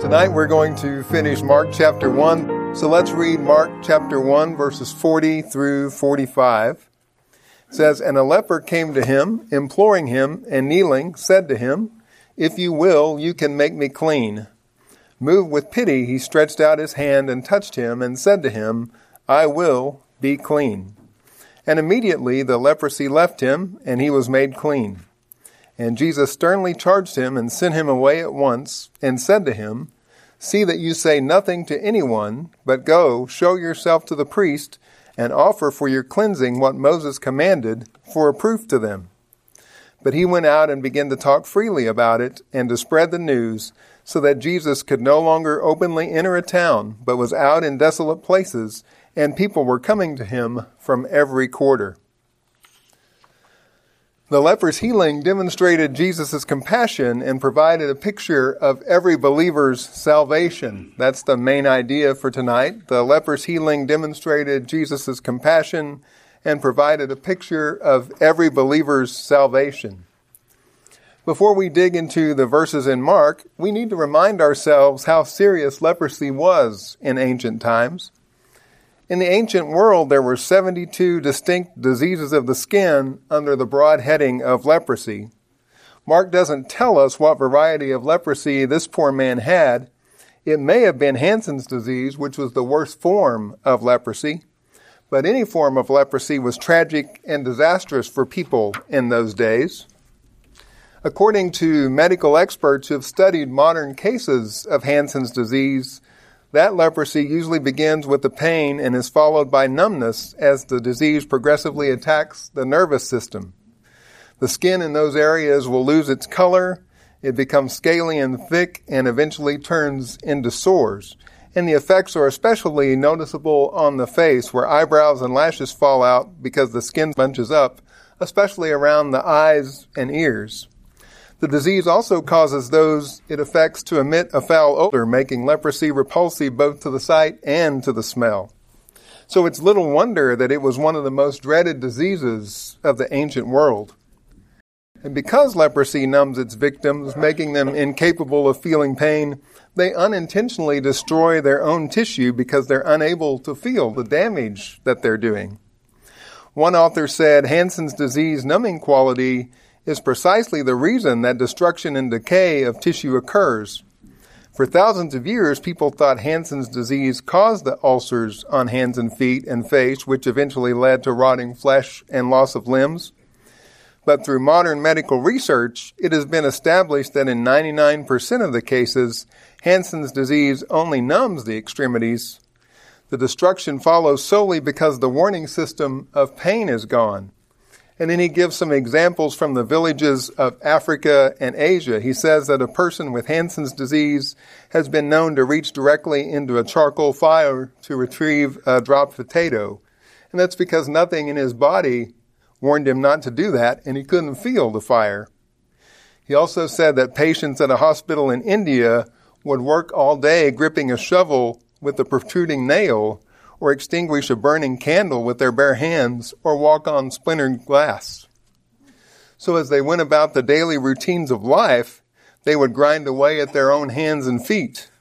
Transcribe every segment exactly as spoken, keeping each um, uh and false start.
Tonight we're going to finish Mark chapter one. So let's read Mark chapter one, verses forty through forty-five. It says, "And a leper came to him, imploring him, and kneeling, said to him, 'If you will, you can make me clean.' Moved with pity, he stretched out his hand and touched him, and said to him, 'I will be clean.' And immediately the leprosy left him, and he was made clean. And Jesus sternly charged him and sent him away at once, and said to him, 'See that you say nothing to anyone, but go, show yourself to the priest, and offer for your cleansing what Moses commanded, for a proof to them.' But he went out and began to talk freely about it, and to spread the news, so that Jesus could no longer openly enter a town, but was out in desolate places, and people were coming to him from every quarter." The leper's healing demonstrated Jesus' compassion and provided a picture of every believer's salvation. That's the main idea for tonight. The leper's healing demonstrated Jesus' compassion and provided a picture of every believer's salvation. Before we dig into the verses in Mark, we need to remind ourselves how serious leprosy was in ancient times. In the ancient world, there were seventy-two distinct diseases of the skin under the broad heading of leprosy. Mark doesn't tell us what variety of leprosy this poor man had. It may have been Hansen's disease, which was the worst form of leprosy. But any form of leprosy was tragic and disastrous for people in those days. According to medical experts who have studied modern cases of Hansen's disease, that leprosy usually begins with the pain and is followed by numbness as the disease progressively attacks the nervous system. The skin in those areas will lose its color, it becomes scaly and thick, and eventually turns into sores. And the effects are especially noticeable on the face, where eyebrows and lashes fall out because the skin bunches up, especially around the eyes and ears. The disease also causes those it affects to emit a foul odor, making leprosy repulsive both to the sight and to the smell. So it's little wonder that it was one of the most dreaded diseases of the ancient world. And because leprosy numbs its victims, making them incapable of feeling pain, they unintentionally destroy their own tissue because they're unable to feel the damage that they're doing. One author said, Hansen's disease numbing quality is precisely the reason that destruction and decay of tissue occurs. For thousands of years, people thought Hansen's disease caused the ulcers on hands and feet and face, which eventually led to rotting flesh and loss of limbs. But through modern medical research, it has been established that in ninety-nine percent of the cases, Hansen's disease only numbs the extremities. The destruction follows solely because the warning system of pain is gone. And then he gives some examples from the villages of Africa and Asia. He says that a person with Hansen's disease has been known to reach directly into a charcoal fire to retrieve a dropped potato. And that's because nothing in his body warned him not to do that, and he couldn't feel the fire. He also said that patients at a hospital in India would work all day gripping a shovel with a protruding nail, or extinguish a burning candle with their bare hands, or walk on splintered glass. So as they went about the daily routines of life, they would grind away at their own hands and feet.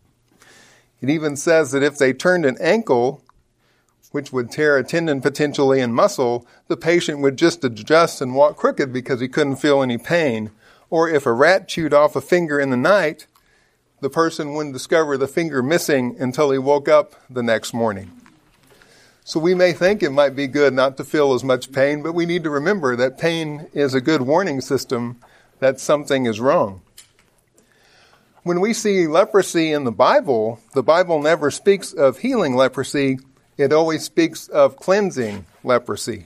It even says that if they turned an ankle, which would tear a tendon potentially and muscle, the patient would just adjust and walk crooked because he couldn't feel any pain. Or if a rat chewed off a finger in the night, the person wouldn't discover the finger missing until he woke up the next morning. So we may think it might be good not to feel as much pain, but we need to remember that pain is a good warning system that something is wrong. When we see leprosy in the Bible, the Bible never speaks of healing leprosy. It always speaks of cleansing leprosy.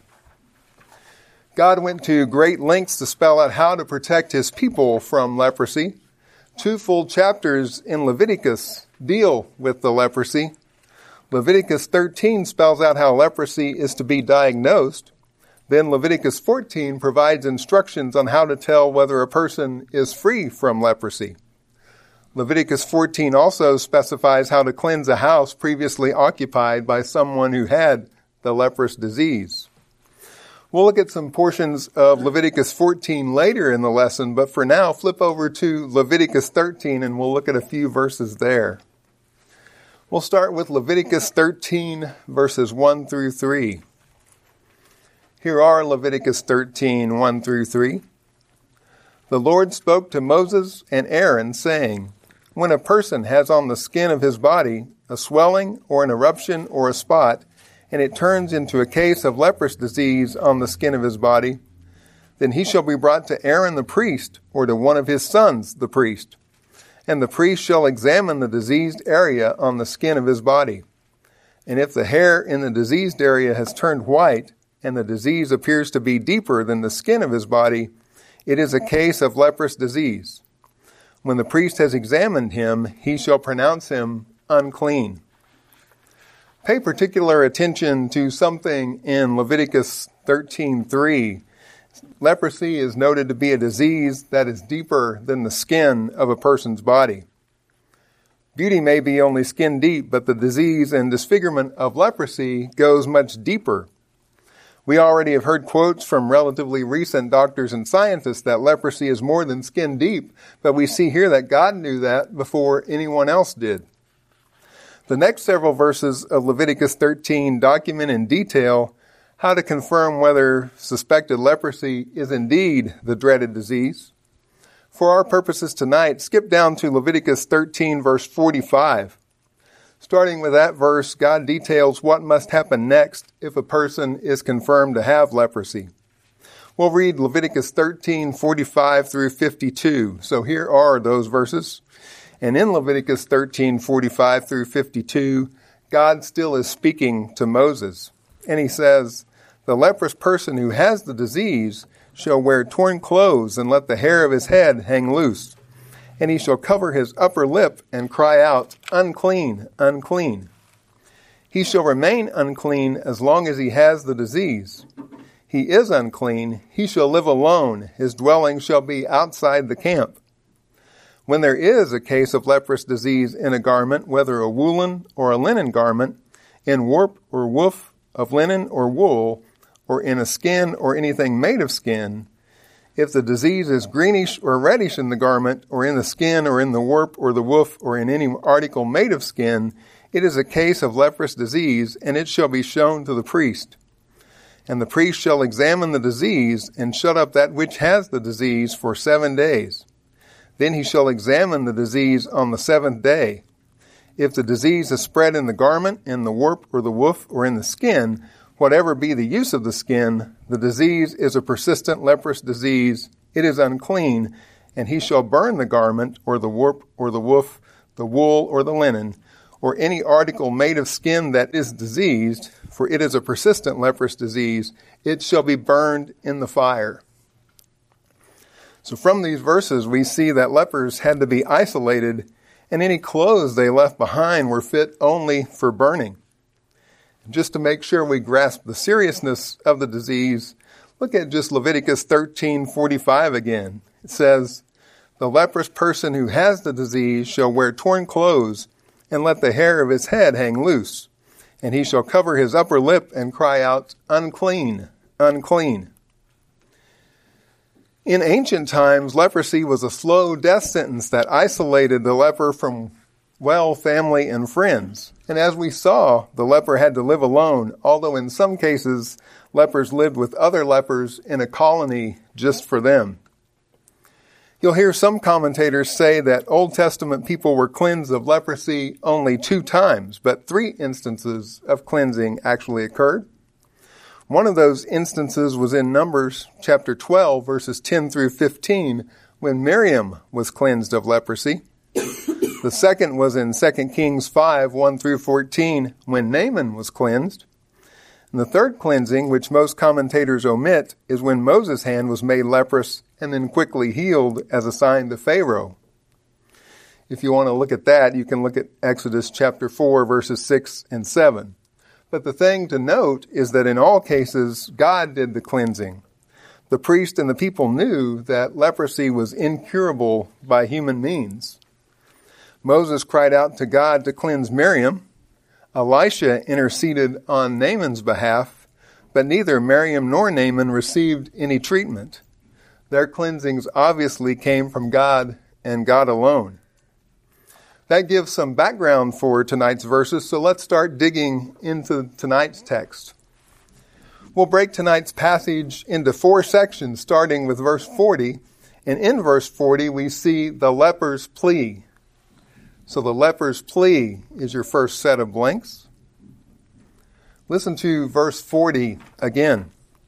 God went to great lengths to spell out how to protect his people from leprosy. Two full chapters in Leviticus deal with the leprosy. Leviticus thirteen spells out how leprosy is to be diagnosed. Then Leviticus fourteen provides instructions on how to tell whether a person is free from leprosy. Leviticus fourteen also specifies how to cleanse a house previously occupied by someone who had the leprous disease. We'll look at some portions of Leviticus fourteen later in the lesson, but for now, flip over to Leviticus thirteen and we'll look at a few verses there. We'll start with Leviticus thirteen, verses one through three. Here are Leviticus thirteen, one through three. The Lord spoke to Moses and Aaron, saying, when a person has on the skin of his body a swelling or an eruption or a spot, and it turns into a case of leprous disease on the skin of his body, then he shall be brought to Aaron the priest, or to one of his sons the priest. And the priest shall examine the diseased area on the skin of his body. And if the hair in the diseased area has turned white, and the disease appears to be deeper than the skin of his body, it is a case of leprous disease. When the priest has examined him, he shall pronounce him unclean. Pay particular attention to something in Leviticus thirteen three. Leprosy is noted to be a disease that is deeper than the skin of a person's body. Beauty may be only skin deep, but the disease and disfigurement of leprosy goes much deeper. We already have heard quotes from relatively recent doctors and scientists that leprosy is more than skin deep, but we see here that God knew that before anyone else did. The next several verses of Leviticus thirteen document in detail how to confirm whether suspected leprosy is indeed the dreaded disease. For our purposes tonight, skip down to Leviticus thirteen, verse forty-five. Starting with that verse, God details what must happen next if a person is confirmed to have leprosy. We'll read Leviticus thirteen, forty-five through fifty-two. So here are those verses. And in Leviticus thirteen, forty-five through fifty-two, God still is speaking to Moses. And he says, the leprous person who has the disease shall wear torn clothes and let the hair of his head hang loose. And he shall cover his upper lip and cry out, unclean, unclean. He shall remain unclean as long as he has the disease. He is unclean. He shall live alone. His dwelling shall be outside the camp. When there is a case of leprous disease in a garment, whether a woolen or a linen garment, in warp or woof of linen or wool, or in a skin or anything made of skin, if the disease is greenish or reddish in the garment, or in the skin, or in the warp, or the woof, or in any article made of skin, it is a case of leprous disease, and it shall be shown to the priest. And the priest shall examine the disease, and shut up that which has the disease for seven days. Then he shall examine the disease on the seventh day. If the disease is spread in the garment, in the warp, or the woof, or in the skin, whatever be the use of the skin, the disease is a persistent leprous disease. It is unclean, and he shall burn the garment, or the warp, or the woof, the wool, or the linen, or any article made of skin that is diseased, for it is a persistent leprous disease. It shall be burned in the fire. So from these verses, we see that lepers had to be isolated, and any clothes they left behind were fit only for burning. Just to make sure we grasp the seriousness of the disease, look at just Leviticus thirteen forty-five again. It says, the leprous person who has the disease shall wear torn clothes and let the hair of his head hang loose. And he shall cover his upper lip and cry out, unclean, unclean. In ancient times, leprosy was a slow death sentence that isolated the leper from well, family, and friends. And as we saw, the leper had to live alone, although in some cases, lepers lived with other lepers in a colony just for them. You'll hear some commentators say that Old Testament people were cleansed of leprosy only two times, but three instances of cleansing actually occurred. One of those instances was in Numbers chapter twelve, verses ten through fifteen, when Miriam was cleansed of leprosy. The second was in Second Kings five, one through fourteen, when Naaman was cleansed. And the third cleansing, which most commentators omit, is when Moses' hand was made leprous and then quickly healed as a sign to Pharaoh. If you want to look at that, you can look at Exodus chapter four, verses six and seven. But the thing to note is that in all cases, God did the cleansing. The priest and the people knew that leprosy was incurable by human means. Moses cried out to God to cleanse Miriam. Elisha interceded on Naaman's behalf, but neither Miriam nor Naaman received any treatment. Their cleansings obviously came from God and God alone. That gives some background for tonight's verses, so let's start digging into tonight's text. We'll break tonight's passage into four sections, starting with verse forty. And in verse forty, we see the leper's plea. So the leper's plea is your first set of blanks. Listen to verse forty again.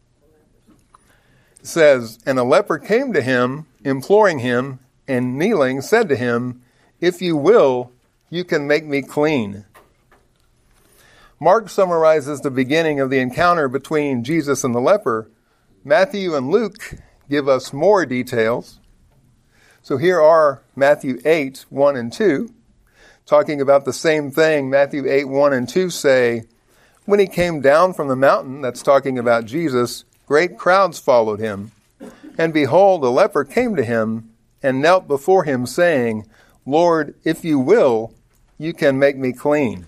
It says, "And a leper came to him, imploring him, and kneeling, said to him, 'If you will, you can make me clean.'" Mark summarizes the beginning of the encounter between Jesus and the leper. Matthew and Luke give us more details. So here are Matthew eight, one and two, talking about the same thing. Matthew eight, one and two say, "When he came down from the mountain," that's talking about Jesus, "great crowds followed him. And behold, a leper came to him and knelt before him, saying, 'Lord, if you will, you can make me clean.'"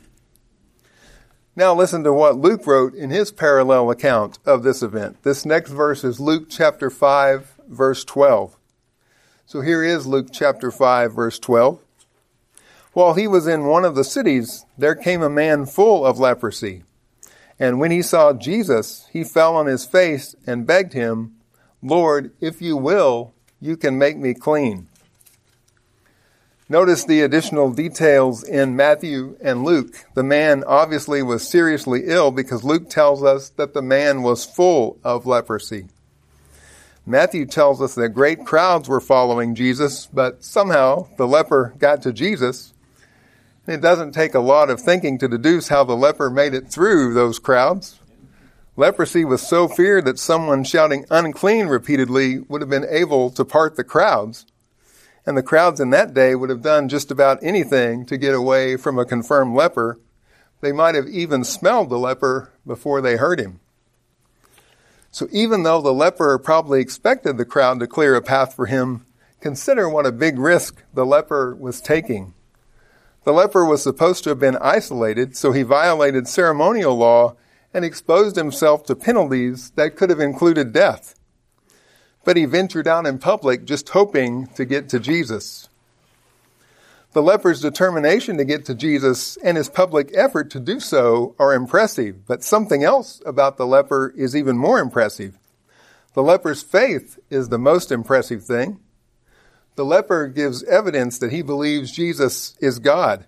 Now listen to what Luke wrote in his parallel account of this event. This next verse is Luke chapter five, verse twelve. So here is Luke chapter five, verse twelve. "While he was in one of the cities, there came a man full of leprosy. And when he saw Jesus, he fell on his face and begged him, 'Lord, if you will, you can make me clean.'" Notice the additional details in Matthew and Luke. The man obviously was seriously ill because Luke tells us that the man was full of leprosy. Matthew tells us that great crowds were following Jesus, but somehow the leper got to Jesus. It doesn't take a lot of thinking to deduce how the leper made it through those crowds. Leprosy was so feared that someone shouting "unclean" repeatedly would have been able to part the crowds. And the crowds in that day would have done just about anything to get away from a confirmed leper. They might have even smelled the leper before they heard him. So even though the leper probably expected the crowd to clear a path for him, consider what a big risk the leper was taking. The leper was supposed to have been isolated, so he violated ceremonial law and exposed himself to penalties that could have included death. But he ventured out in public just hoping to get to Jesus. The leper's determination to get to Jesus and his public effort to do so are impressive, but something else about the leper is even more impressive. The leper's faith is the most impressive thing. The leper gives evidence that he believes Jesus is God.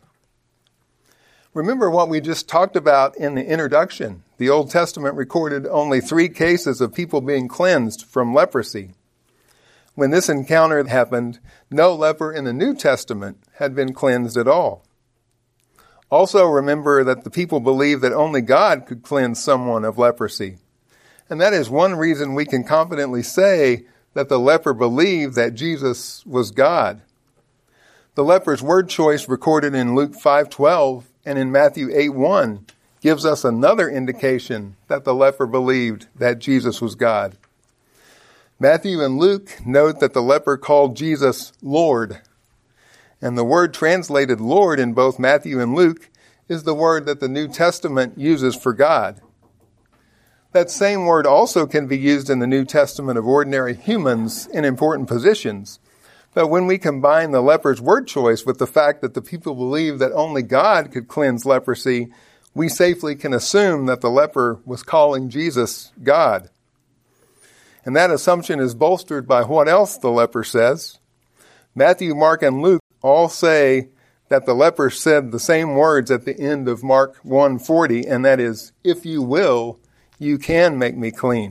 Remember what we just talked about in the introduction. The Old Testament recorded only three cases of people being cleansed from leprosy. When this encounter happened, no leper in the New Testament had been cleansed at all. Also remember that the people believed that only God could cleanse someone of leprosy. And that is one reason we can confidently say that the leper believed that Jesus was God. The leper's word choice recorded in Luke five twelve and in Matthew eight one gives us another indication that the leper believed that Jesus was God. Matthew and Luke note that the leper called Jesus Lord. And the word translated Lord in both Matthew and Luke is the word that the New Testament uses for God. That same word also can be used in the New Testament of ordinary humans in important positions. But when we combine the leper's word choice with the fact that the people believed that only God could cleanse leprosy, we safely can assume that the leper was calling Jesus God. And that assumption is bolstered by what else the leper says. Matthew, Mark, and Luke all say that the leper said the same words at the end of Mark one forty, and that is, "If you will, you can make me clean."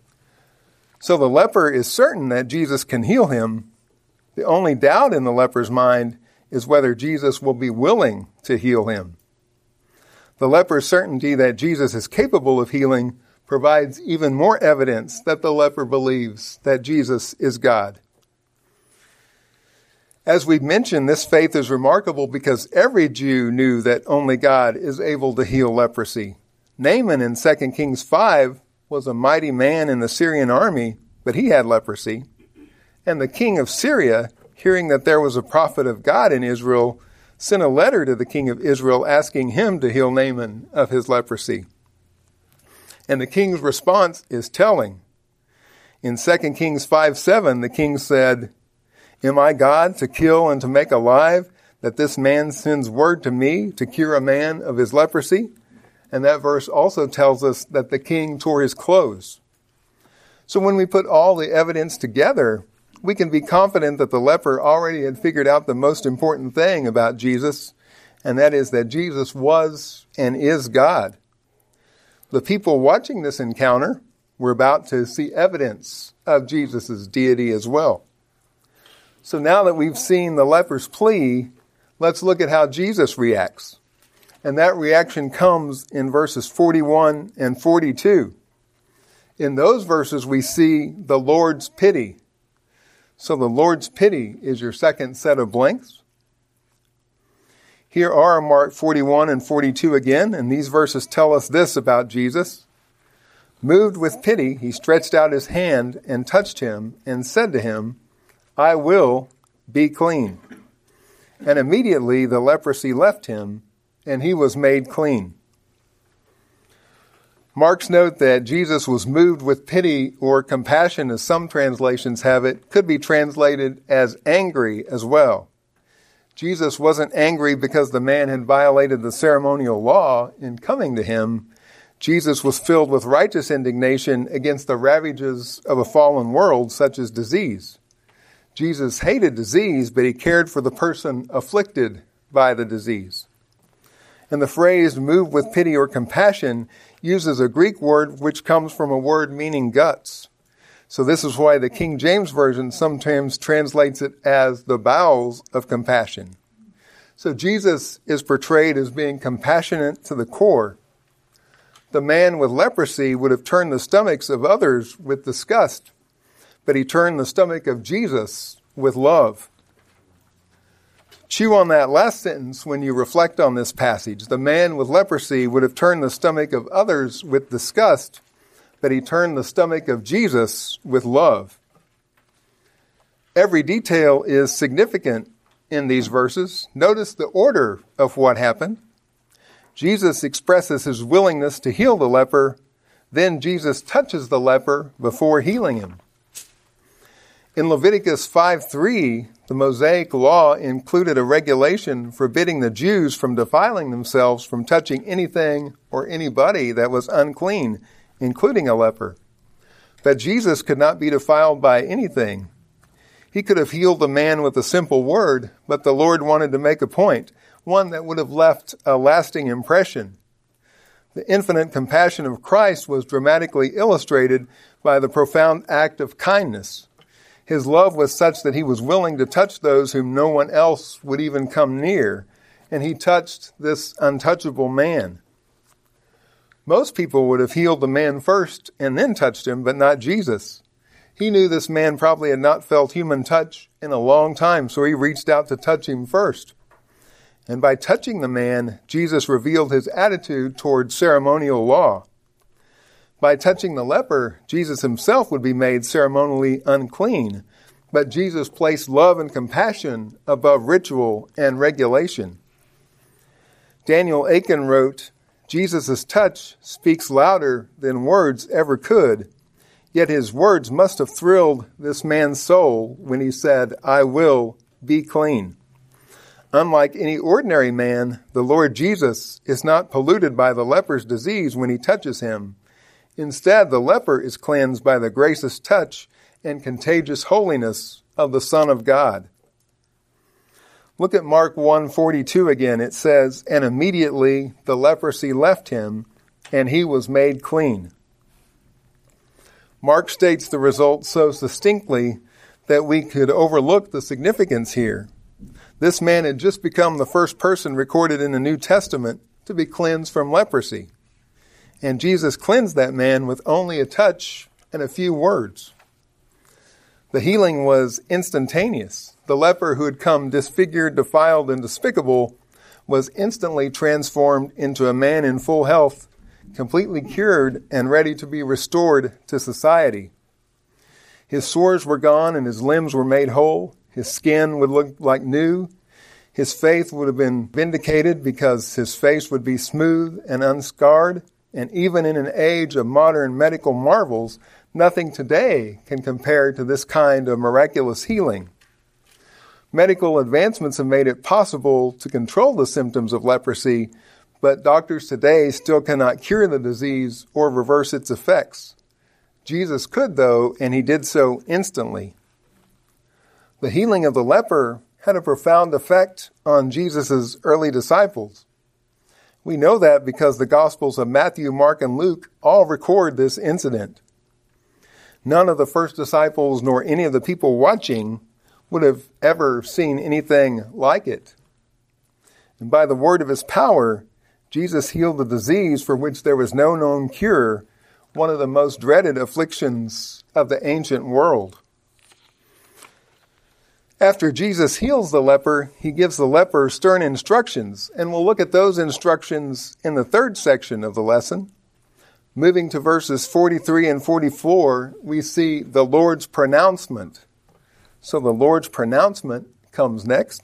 So the leper is certain that Jesus can heal him. The only doubt in the leper's mind is whether Jesus will be willing to heal him. The leper's certainty that Jesus is capable of healing provides even more evidence that the leper believes that Jesus is God. As we've mentioned, this faith is remarkable because every Jew knew that only God is able to heal leprosy. Naaman in Second Kings five was a mighty man in the Syrian army, but he had leprosy. And the king of Syria, hearing that there was a prophet of God in Israel, sent a letter to the king of Israel asking him to heal Naaman of his leprosy. And the king's response is telling. In Second Kings five seven, the king said, "Am I God to kill and to make alive, that this man sends word to me to cure a man of his leprosy?" And that verse also tells us that the king tore his clothes. So when we put all the evidence together, we can be confident that the leper already had figured out the most important thing about Jesus, and that is that Jesus was and is God. The people watching this encounter were about to see evidence of Jesus' deity as well. So now that we've seen the leper's plea, let's look at how Jesus reacts. And that reaction comes in verses forty-one and forty-two. In those verses, we see the Lord's pity. So the Lord's pity is your second set of blanks. Here are Mark forty-one and forty-two again, and these verses tell us this about Jesus. Moved with pity, he stretched out his hand and touched him and said to him, "I will be clean." And immediately the leprosy left him, and he was made clean. Mark's note that Jesus was moved with pity or compassion, as some translations have it, could be translated as angry as well. Jesus wasn't angry because the man had violated the ceremonial law in coming to him. Jesus was filled with righteous indignation against the ravages of a fallen world, such as disease. Jesus hated disease, but he cared for the person afflicted by the disease. And the phrase "moved with pity or compassion" uses a Greek word which comes from a word meaning guts. So this is why the King James Version sometimes translates it as the bowels of compassion. So Jesus is portrayed as being compassionate to the core. The man with leprosy would have turned the stomachs of others with disgust, but he turned the stomach of Jesus with love. Chew on that last sentence when you reflect on this passage. The man with leprosy would have turned the stomach of others with disgust, but he turned the stomach of Jesus with love. Every detail is significant in these verses. Notice the order of what happened. Jesus expresses his willingness to heal the leper. Then Jesus touches the leper before healing him. In Leviticus five three, the Mosaic law included a regulation forbidding the Jews from defiling themselves from touching anything or anybody that was unclean, including a leper. But Jesus could not be defiled by anything. He could have healed the man with a simple word, but the Lord wanted to make a point, one that would have left a lasting impression. The infinite compassion of Christ was dramatically illustrated by the profound act of kindness. His love was such that he was willing to touch those whom no one else would even come near, and he touched this untouchable man. Most people would have healed the man first and then touched him, but not Jesus. He knew this man probably had not felt human touch in a long time, so he reached out to touch him first. And by touching the man, Jesus revealed his attitude toward ceremonial law. By touching the leper, Jesus himself would be made ceremonially unclean, but Jesus placed love and compassion above ritual and regulation. Daniel Aiken wrote, "Jesus' touch speaks louder than words ever could, yet his words must have thrilled this man's soul when he said, 'I will be clean.'" Unlike any ordinary man, the Lord Jesus is not polluted by the leper's disease when he touches him. Instead, the leper is cleansed by the gracious touch and contagious holiness of the Son of God. Look at Mark one forty-two again. It says, "And immediately the leprosy left him, and he was made clean." Mark states the result so succinctly that we could overlook the significance here. This man had just become the first person recorded in the New Testament to be cleansed from leprosy. And Jesus cleansed that man with only a touch and a few words. The healing was instantaneous. The leper who had come disfigured, defiled, and despicable was instantly transformed into a man in full health, completely cured and ready to be restored to society. His sores were gone and his limbs were made whole. His skin would look like new. His faith would have been vindicated because his face would be smooth and unscarred. And even in an age of modern medical marvels, nothing today can compare to this kind of miraculous healing. Medical advancements have made it possible to control the symptoms of leprosy, but doctors today still cannot cure the disease or reverse its effects. Jesus could, though, and he did so instantly. The healing of the leper had a profound effect on Jesus' early disciples. We know that because the Gospels of Matthew, Mark, and Luke all record this incident. None of the first disciples nor any of the people watching would have ever seen anything like it. And by the word of his power, Jesus healed the disease for which there was no known cure, one of the most dreaded afflictions of the ancient world. After Jesus heals the leper, he gives the leper stern instructions, and we'll look at those instructions in the third section of the lesson. Moving to verses forty-three and forty-four, we see the Lord's pronouncement. So the Lord's pronouncement comes next.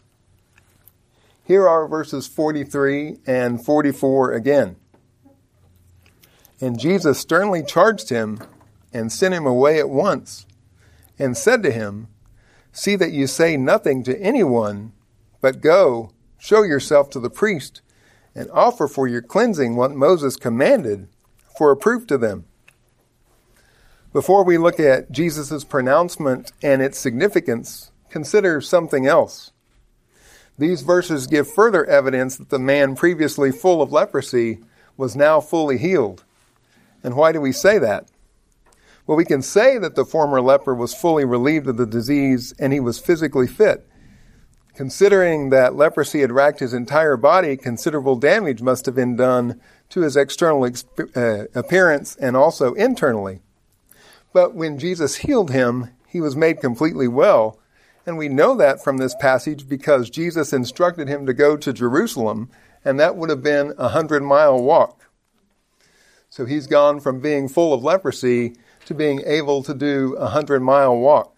Here are verses forty-three and forty-four again. And Jesus sternly charged him and sent him away at once, and said to him, "See that you say nothing to anyone, but go, show yourself to the priest, and offer for your cleansing what Moses commanded, for a proof to them." Before we look at Jesus' pronouncement and its significance, consider something else. These verses give further evidence that the man previously full of leprosy was now fully healed. And why do we say that? Well, we can say that the former leper was fully relieved of the disease and he was physically fit. Considering that leprosy had racked his entire body, considerable damage must have been done to his external exp- uh, appearance and also internally. But when Jesus healed him, he was made completely well. And we know that from this passage because Jesus instructed him to go to Jerusalem, and that would have been a hundred-mile walk. So he's gone from being full of leprosy to being able to do a hundred-mile walk.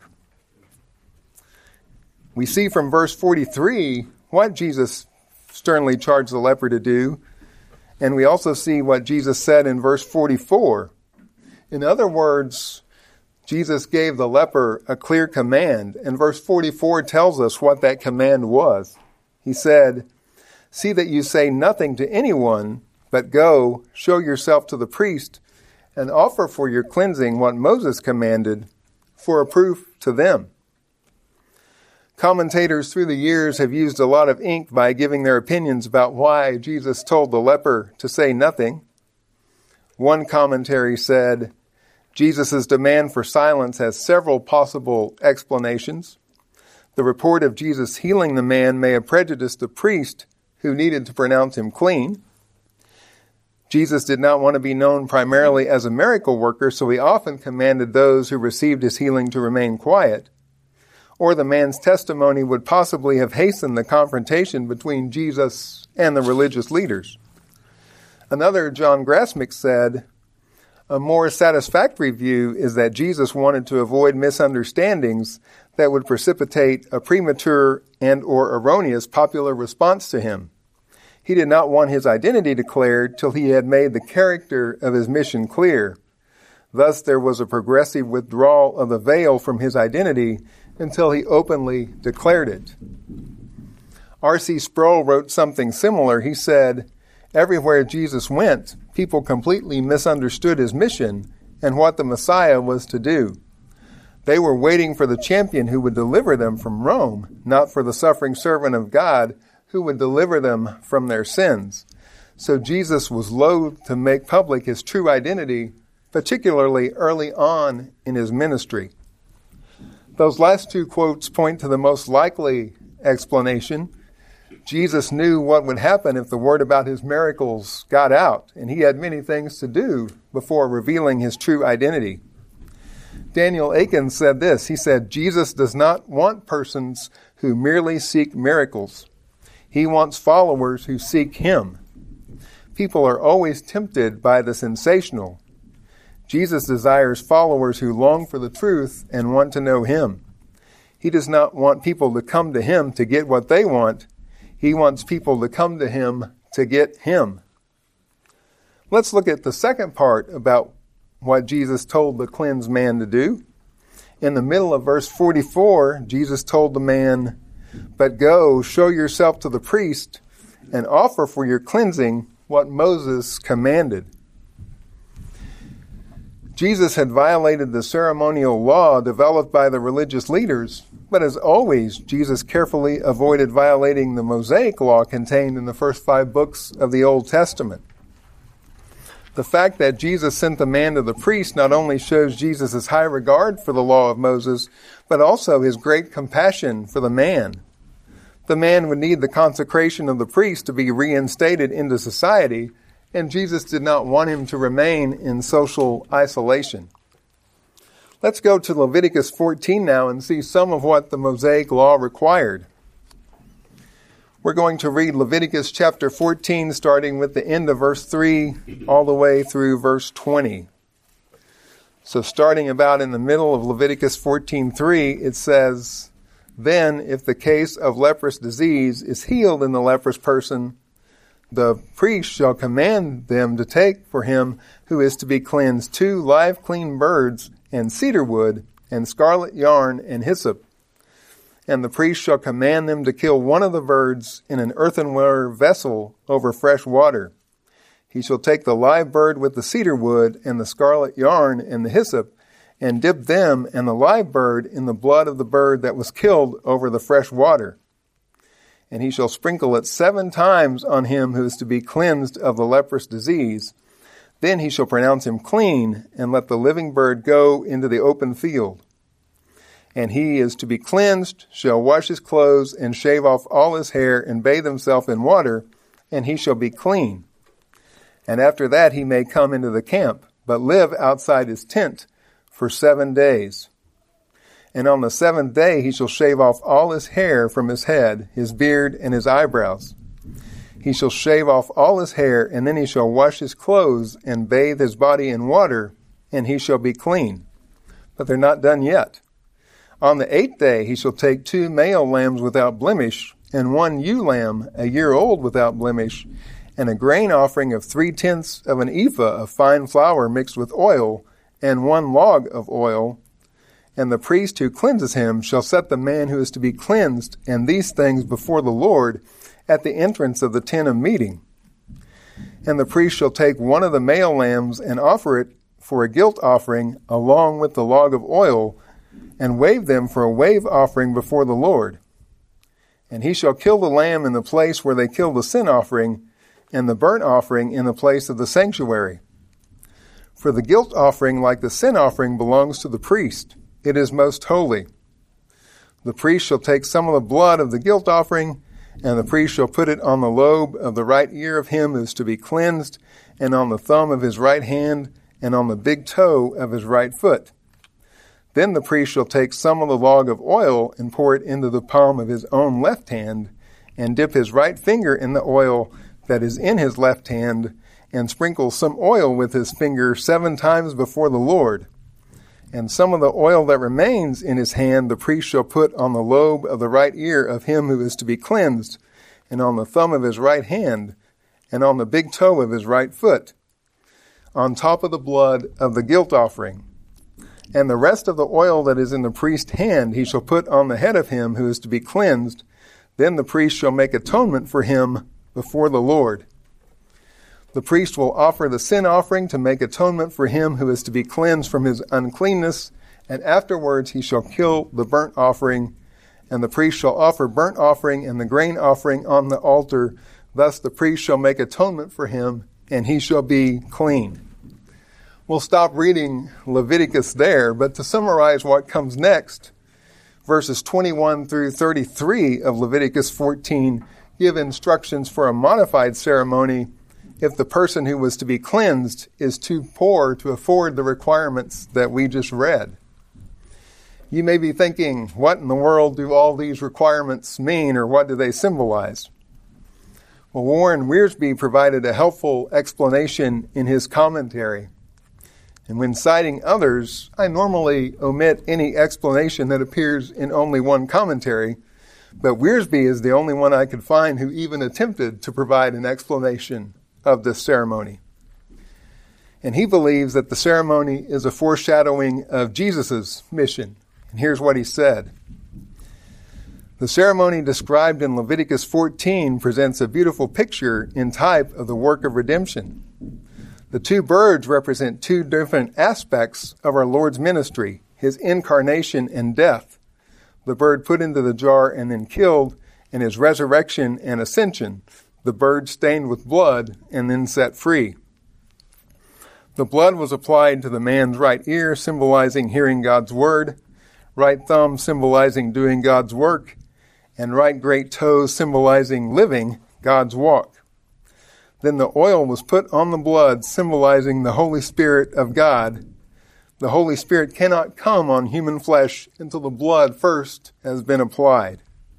We see from verse forty-three what Jesus sternly charged the leper to do, and we also see what Jesus said in verse forty-four. In other words, Jesus gave the leper a clear command, and verse forty-four tells us what that command was. He said, "See that you say nothing to anyone, but go, show yourself to the priest, and offer for your cleansing what Moses commanded, for a proof to them." Commentators through the years have used a lot of ink by giving their opinions about why Jesus told the leper to say nothing. One commentary said, Jesus' demand for silence has several possible explanations. The report of Jesus healing the man may have prejudiced the priest who needed to pronounce him clean. Jesus did not want to be known primarily as a miracle worker, so he often commanded those who received his healing to remain quiet. Or the man's testimony would possibly have hastened the confrontation between Jesus and the religious leaders. Another, John Grasmick, said, "A more satisfactory view is that Jesus wanted to avoid misunderstandings that would precipitate a premature and or erroneous popular response to him. He did not want his identity declared till he had made the character of his mission clear. Thus there was a progressive withdrawal of the veil from his identity until he openly declared it." R C Sproul wrote something similar. He said, "Everywhere Jesus went, people completely misunderstood his mission and what the Messiah was to do. They were waiting for the champion who would deliver them from Rome, not for the suffering servant of God who would deliver them from their sins. So Jesus was loath to make public his true identity, particularly early on in his ministry." Those last two quotes point to the most likely explanation. Jesus knew what would happen if the word about his miracles got out, and he had many things to do before revealing his true identity. Daniel Akins said this. He said, "Jesus does not want persons who merely seek miracles. He wants followers who seek him. People are always tempted by the sensational. Jesus desires followers who long for the truth and want to know him. He does not want people to come to him to get what they want. He wants people to come to him to get him." Let's look at the second part about what Jesus told the cleansed man to do. In the middle of verse forty-four, Jesus told the man, "But go, show yourself to the priest, and offer for your cleansing what Moses commanded." Jesus had violated the ceremonial law developed by the religious leaders, but as always, Jesus carefully avoided violating the Mosaic law contained in the first five books of the Old Testament. The fact that Jesus sent the man to the priest not only shows Jesus' high regard for the law of Moses, but also his great compassion for the man. The man would need the consecration of the priest to be reinstated into society, and Jesus did not want him to remain in social isolation. Let's go to Leviticus fourteen now and see some of what the Mosaic law required. We're going to read Leviticus chapter fourteen, starting with the end of verse three, all the way through verse twenty. So starting about in the middle of Leviticus fourteen three, it says, "Then, if the case of leprous disease is healed in the leprous person, the priest shall command them to take for him who is to be cleansed two live clean birds and cedar wood and scarlet yarn and hyssop. And the priest shall command them to kill one of the birds in an earthenware vessel over fresh water. He shall take the live bird with the cedar wood and the scarlet yarn and the hyssop, and dip them and the live bird in the blood of the bird that was killed over the fresh water. And he shall sprinkle it seven times on him who is to be cleansed of the leprous disease. Then he shall pronounce him clean, and let the living bird go into the open field. And he is to be cleansed, shall wash his clothes, and shave off all his hair, and bathe himself in water, and he shall be clean. And after that he may come into the camp, but live outside his tent for seven days. And on the seventh day he shall shave off all his hair from his head, his beard, and his eyebrows. He shall shave off all his hair, and then he shall wash his clothes, and bathe his body in water, and he shall be clean." But they're not done yet. On the eighth day he shall take two male lambs without blemish, and one ewe lamb, a year old without blemish, and a grain offering of three-tenths of an ephah of fine flour mixed with oil, and one log of oil. And the priest who cleanses him shall set the man who is to be cleansed and these things before the Lord at the entrance of the tent of meeting. And the priest shall take one of the male lambs and offer it for a guilt offering along with the log of oil, and wave them for a wave offering before the Lord. And he shall kill the lamb in the place where they kill the sin offering, and the burnt offering in the place of the sanctuary. For the guilt offering, like the sin offering, belongs to the priest. It is most holy. The priest shall take some of the blood of the guilt offering, and the priest shall put it on the lobe of the right ear of him who is to be cleansed, and on the thumb of his right hand, and on the big toe of his right foot. Then the priest shall take some of the log of oil and pour it into the palm of his own left hand, and dip his right finger in the oil that is in his left hand, and sprinkle some oil with his finger seven times before the Lord. And some of the oil that remains in his hand the priest shall put on the lobe of the right ear of him who is to be cleansed, and on the thumb of his right hand, and on the big toe of his right foot, on top of the blood of the guilt offering. And the rest of the oil that is in the priest's hand he shall put on the head of him who is to be cleansed. Then the priest shall make atonement for him before the Lord. The priest will offer the sin offering to make atonement for him who is to be cleansed from his uncleanness, and afterwards he shall kill the burnt offering, and the priest shall offer burnt offering and the grain offering on the altar. Thus the priest shall make atonement for him, and he shall be clean. We'll stop reading Leviticus there, but to summarize what comes next, verses twenty-one through thirty-three of Leviticus fourteen give instructions for a modified ceremony if the person who was to be cleansed is too poor to afford the requirements that we just read. You may be thinking, what in the world do all these requirements mean, or what do they symbolize? Well, Warren Wiersbe provided a helpful explanation in his commentary. And when citing others, I normally omit any explanation that appears in only one commentary, but Wiersbe is the only one I could find who even attempted to provide an explanation of this ceremony. And he believes that the ceremony is a foreshadowing of Jesus' mission. And here's what he said. The ceremony described in Leviticus fourteen presents a beautiful picture in type of the work of redemption. The two birds represent two different aspects of our Lord's ministry, his incarnation and death, the bird put into the jar and then killed, and his resurrection and ascension, the bird stained with blood and then set free. The blood was applied to the man's right ear, symbolizing hearing God's word, right thumb symbolizing doing God's work, and right great toes symbolizing living God's walk. Then the oil was put on the blood, symbolizing the Holy Spirit of God. The Holy Spirit cannot come on human flesh until the blood first has been applied.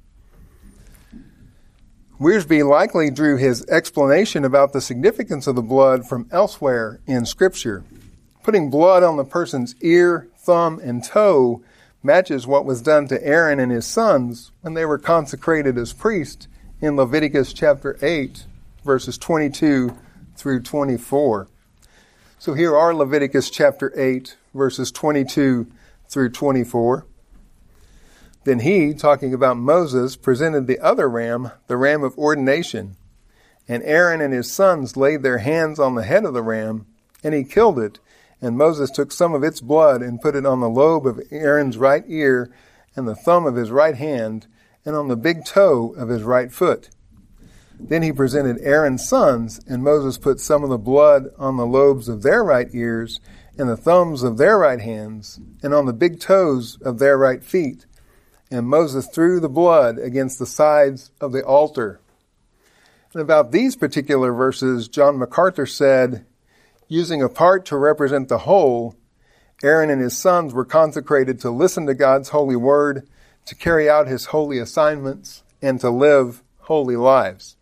Wiersbe likely drew his explanation about the significance of the blood from elsewhere in Scripture. Putting blood on the person's ear, thumb, and toe matches what was done to Aaron and his sons when they were consecrated as priests in Leviticus chapter eight, verses twenty-two through twenty-four. So here are Leviticus chapter eight, verses twenty-two through twenty-four. Then he, talking about Moses, presented the other ram, the ram of ordination. And Aaron and his sons laid their hands on the head of the ram, and he killed it. And Moses took some of its blood and put it on the lobe of Aaron's right ear, and the thumb of his right hand, and on the big toe of his right foot. Then he presented Aaron's sons, and Moses put some of the blood on the lobes of their right ears, and the thumbs of their right hands, and on the big toes of their right feet. And Moses threw the blood against the sides of the altar. And about these particular verses, John MacArthur said, using a part to represent the whole, Aaron and his sons were consecrated to listen to God's holy word, to carry out his holy assignments, and to live holy lives.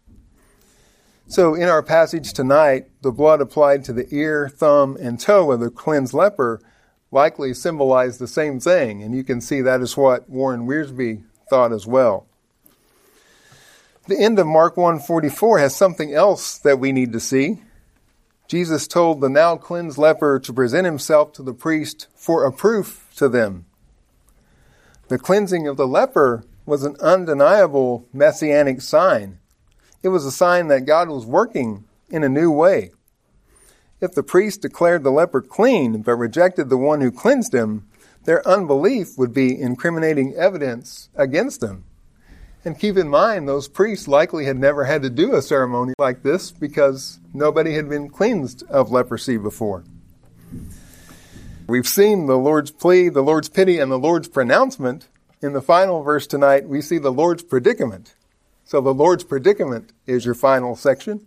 So in our passage tonight, the blood applied to the ear, thumb, and toe of the cleansed leper likely symbolize the same thing, and you can see that is what Warren Wiersbe thought as well. The end of Mark one forty-four has something else that we need to see. Jesus told the now cleansed leper to present himself to the priest for a proof to them. The cleansing of the leper was an undeniable messianic sign. It was a sign that God was working in a new way. If the priest declared the leper clean but rejected the one who cleansed him, their unbelief would be incriminating evidence against him. And keep in mind, those priests likely had never had to do a ceremony like this because nobody had been cleansed of leprosy before. We've seen the Lord's plea, the Lord's pity, and the Lord's pronouncement. In the final verse tonight, we see the Lord's predicament. So the Lord's predicament is your final section.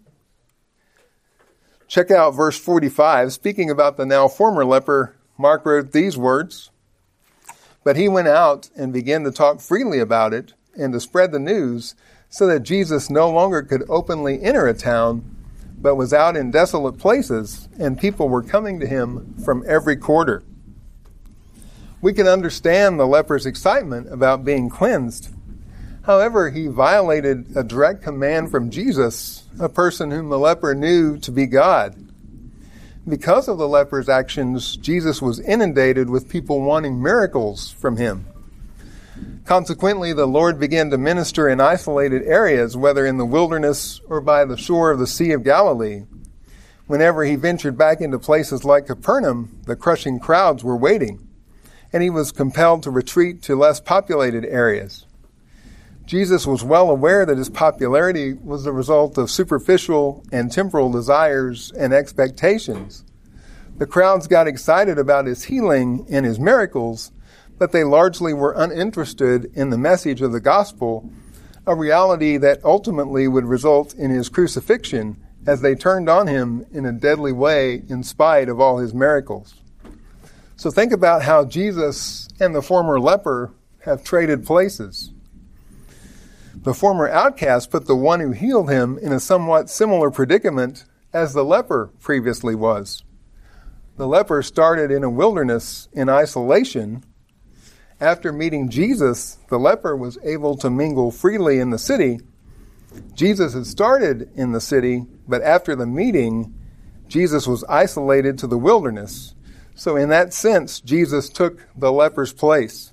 Check out verse forty-five. Speaking about the now former leper, Mark wrote these words, "But he went out and began to talk freely about it and to spread the news, so that Jesus no longer could openly enter a town, but was out in desolate places, and people were coming to him from every quarter." We can understand the leper's excitement about being cleansed. However, he violated a direct command from Jesus, a person whom the leper knew to be God. Because of the leper's actions, Jesus was inundated with people wanting miracles from him. Consequently, the Lord began to minister in isolated areas, whether in the wilderness or by the shore of the Sea of Galilee. Whenever he ventured back into places like Capernaum, the crushing crowds were waiting, and he was compelled to retreat to less populated areas. Jesus was well aware that his popularity was the result of superficial and temporal desires and expectations. The crowds got excited about his healing and his miracles, but they largely were uninterested in the message of the gospel, a reality that ultimately would result in his crucifixion as they turned on him in a deadly way in spite of all his miracles. So think about how Jesus and the former leper have traded places. The former outcast put the one who healed him in a somewhat similar predicament as the leper previously was. The leper started in a wilderness in isolation. After meeting Jesus, the leper was able to mingle freely in the city. Jesus had started in the city, but after the meeting, Jesus was isolated to the wilderness. So in that sense, Jesus took the leper's place.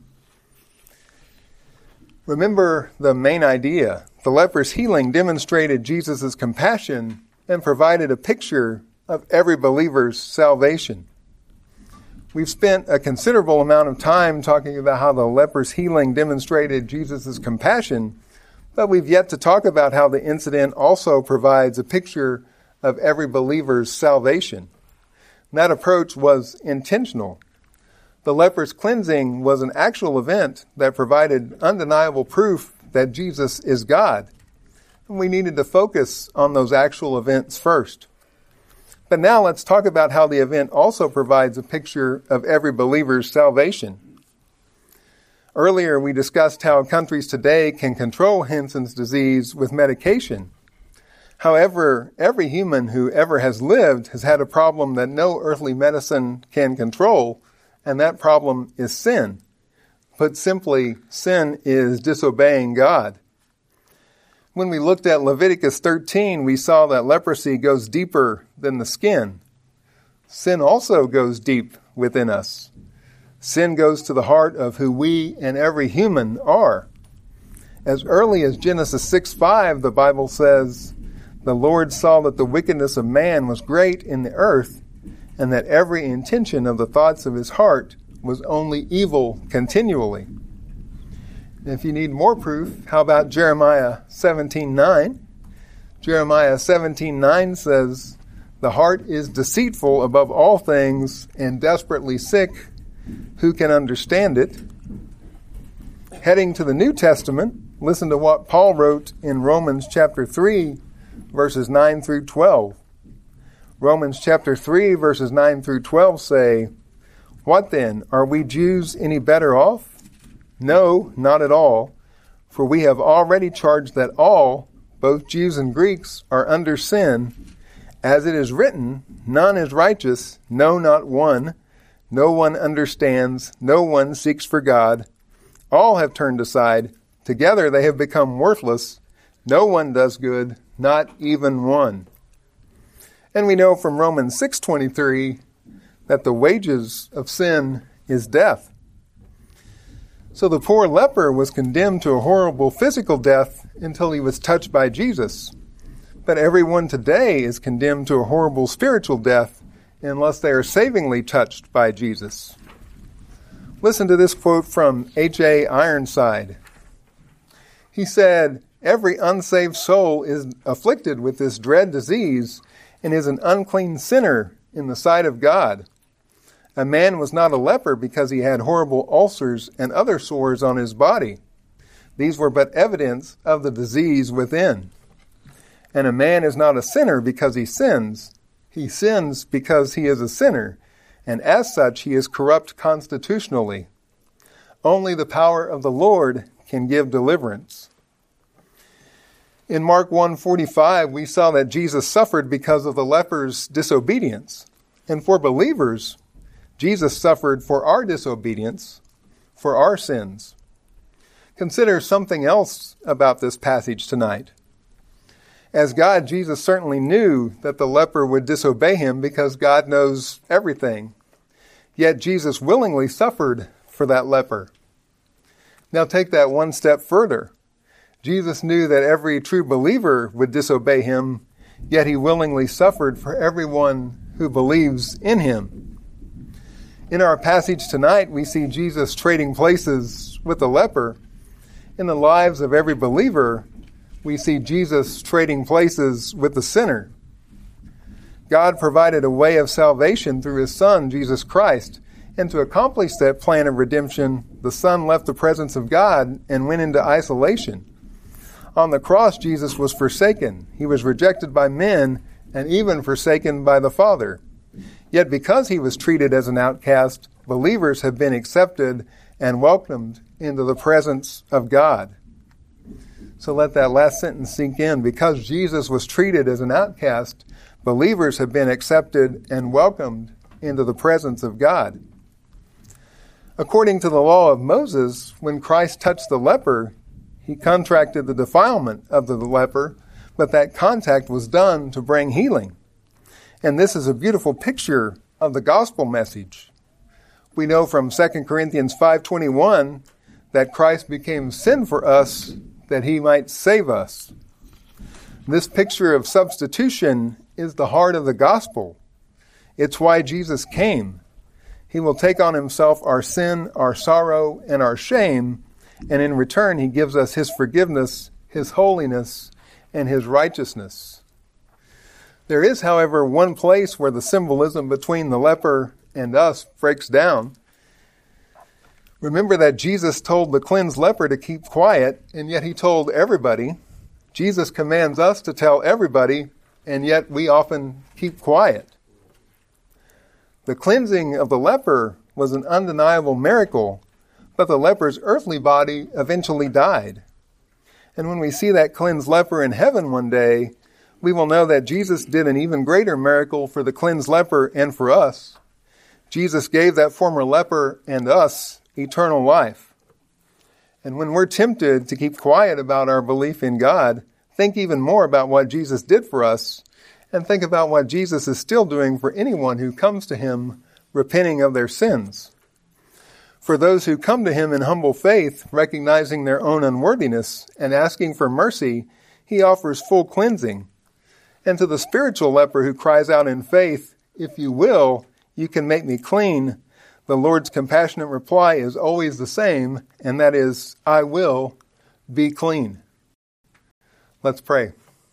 Remember the main idea. The leper's healing demonstrated Jesus' compassion and provided a picture of every believer's salvation. We've spent a considerable amount of time talking about how the leper's healing demonstrated Jesus' compassion, but we've yet to talk about how the incident also provides a picture of every believer's salvation. And that approach was intentional. The leper's cleansing was an actual event that provided undeniable proof that Jesus is God. And we needed to focus on those actual events first. But now let's talk about how the event also provides a picture of every believer's salvation. Earlier, we discussed how countries today can control Hansen's disease with medication. However, every human who ever has lived has had a problem that no earthly medicine can control, and that problem is sin. Put simply, sin is disobeying God. When we looked at Leviticus thirteen, we saw that leprosy goes deeper than the skin. Sin also goes deep within us. Sin goes to the heart of who we and every human are. As early as Genesis six five, the Bible says, "The Lord saw that the wickedness of man was great in the earth, and that every intention of the thoughts of his heart was only evil continually." If you need more proof, how about Jeremiah seventeen nine? Jeremiah seventeen nine says, "The heart is deceitful above all things and desperately sick. Who can understand it?" Heading to the New Testament, listen to what Paul wrote in Romans chapter three, verses nine through twelve. Romans chapter three, verses nine through twelve say, "What then? Are we Jews any better off? No, not at all. For we have already charged that all, both Jews and Greeks, are under sin. As it is written, none is righteous, no, not one. No one understands, no one seeks for God. All have turned aside. Together they have become worthless. No one does good, not even one." And we know from Romans six twenty-three that the wages of sin is death. So the poor leper was condemned to a horrible physical death until he was touched by Jesus. But everyone today is condemned to a horrible spiritual death unless they are savingly touched by Jesus. Listen to this quote from H A Ironside. He said, "Every unsaved soul is afflicted with this dread disease and is an unclean sinner in the sight of God. A man was not a leper because he had horrible ulcers and other sores on his body. These were but evidence of the disease within. And a man is not a sinner because he sins. He sins because he is a sinner, and as such he is corrupt constitutionally. Only the power of the Lord can give deliverance." In Mark one forty-five, we saw that Jesus suffered because of the leper's disobedience. And for believers, Jesus suffered for our disobedience, for our sins. Consider something else about this passage tonight. As God, Jesus certainly knew that the leper would disobey him because God knows everything. Yet Jesus willingly suffered for that leper. Now take that one step further. Jesus knew that every true believer would disobey him, yet he willingly suffered for everyone who believes in him. In our passage tonight, we see Jesus trading places with the leper. In the lives of every believer, we see Jesus trading places with the sinner. God provided a way of salvation through his Son, Jesus Christ, and to accomplish that plan of redemption, the Son left the presence of God and went into isolation. On the cross, Jesus was forsaken. He was rejected by men and even forsaken by the Father. Yet because he was treated as an outcast, believers have been accepted and welcomed into the presence of God. So let that last sentence sink in. Because Jesus was treated as an outcast, believers have been accepted and welcomed into the presence of God. According to the law of Moses, when Christ touched the leper, he contracted the defilement of the leper, but that contact was done to bring healing. And this is a beautiful picture of the gospel message. We know from Second Corinthians five twenty-one that Christ became sin for us that he might save us. This picture of substitution is the heart of the gospel. It's why Jesus came. He will take on himself our sin, our sorrow, and our shame, and in return he gives us his forgiveness, his holiness, and his righteousness. There is, however, one place where the symbolism between the leper and us breaks down. Remember that Jesus told the cleansed leper to keep quiet, and yet he told everybody. Jesus commands us to tell everybody, and yet we often keep quiet. The cleansing of the leper was an undeniable miracle, but the leper's earthly body eventually died. And when we see that cleansed leper in heaven one day, we will know that Jesus did an even greater miracle for the cleansed leper and for us. Jesus gave that former leper and us eternal life. And when we're tempted to keep quiet about our belief in God, think even more about what Jesus did for us, and think about what Jesus is still doing for anyone who comes to him repenting of their sins. For those who come to him in humble faith, recognizing their own unworthiness and asking for mercy, he offers full cleansing. And to the spiritual leper who cries out in faith, "If you will, you can make me clean," the Lord's compassionate reply is always the same, and that is, "I will be clean." Let's pray.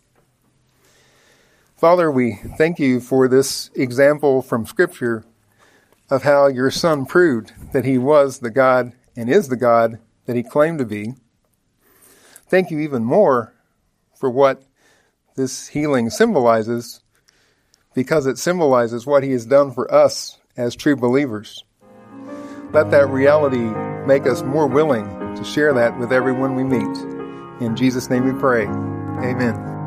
Father, we thank you for this example from Scripture of how your Son proved that he was the God and is the God that he claimed to be. Thank you even more for what this healing symbolizes, because it symbolizes what he has done for us as true believers. Let that reality make us more willing to share that with everyone we meet. In Jesus' name we pray. Amen.